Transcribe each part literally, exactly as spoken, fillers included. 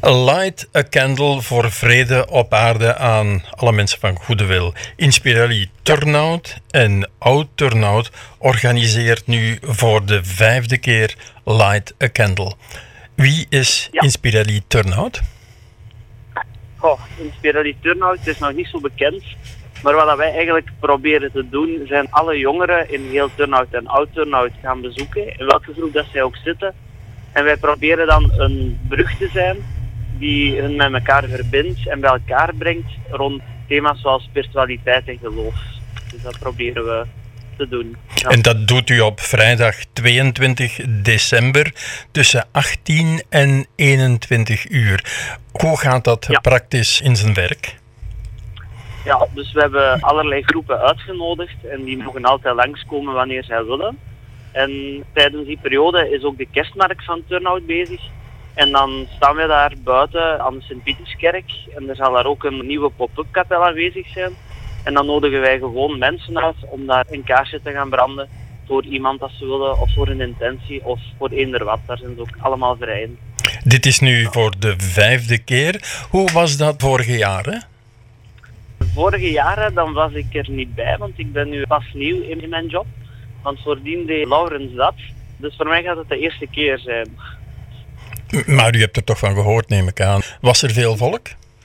Light a candle voor vrede op aarde aan alle mensen van goede wil. Inspirelli Turnhout en Oud Turnhout organiseert nu voor de vijfde keer Light a Candle. Wie is Ja. Inspirelli Turnhout? Goh, Inspirelli Turnhout is nog niet zo bekend. Maar wat wij eigenlijk proberen te doen, zijn alle jongeren in heel Turnhout en Oud Turnhout gaan bezoeken, in welke groep dat zij ook zitten. En wij proberen dan een brug te zijn die hen met elkaar verbindt en bij elkaar brengt rond thema's zoals spiritualiteit en geloof. Dus dat proberen we te doen. Ja. En dat doet u op vrijdag tweeëntwintig december tussen achttien en eenentwintig uur. Hoe gaat dat Ja. praktisch in zijn werk? Ja, dus we hebben allerlei groepen uitgenodigd en die mogen altijd langskomen wanneer zij willen. En tijdens die periode is ook de kerstmarkt van Turnhout bezig. En dan staan we daar buiten aan de Sint-Pieterskerk en er zal daar ook een nieuwe pop-up kapel aanwezig zijn. En dan nodigen wij gewoon mensen uit om daar een kaarsje te gaan branden voor iemand dat ze willen, of voor een intentie, of voor eender wat. Daar zijn ze ook allemaal vrij in. Dit is nu voor de vijfde keer. Hoe was dat vorige jaren? De vorige jaren dan was ik er niet bij, want ik ben nu pas nieuw in in mijn job. Want voordien deed Laurens dat. Dus voor mij gaat het de eerste keer zijn. Maar u hebt er toch van gehoord, neem ik aan. Was er veel volk?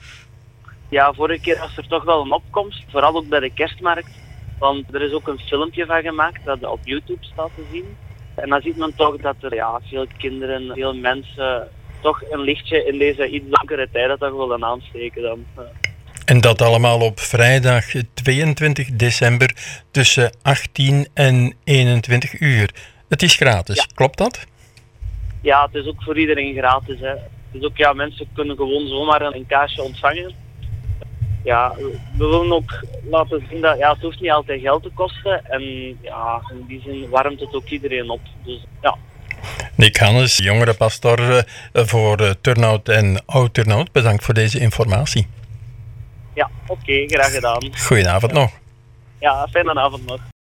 Ja, vorige keer was er toch wel een opkomst, vooral ook bij de kerstmarkt. Want er is ook een filmpje van gemaakt dat op YouTube staat te zien. En dan ziet men toch dat er ja, veel kinderen, veel mensen toch een lichtje in deze iets donkere tijden toch willen aansteken dan. Ja. En dat allemaal op vrijdag tweeëntwintig december tussen achttien en eenentwintig uur. Het is gratis, Ja. klopt dat? Ja, het is ook voor iedereen gratis. Hè. Het is ook, ja, mensen kunnen gewoon zomaar een, een kaarsje ontvangen. Ja, we willen ook laten zien dat ja, het hoeft niet altijd geld te kosten. En ja, in die zin warmt het ook iedereen op. Dus ja. Nick Hannes, jongerenpastor eh, voor eh, Turnhout en Oud Turnhout. Bedankt voor deze informatie. Ja, oké, graag gedaan. Goedenavond nog. Ja, fijne avond nog.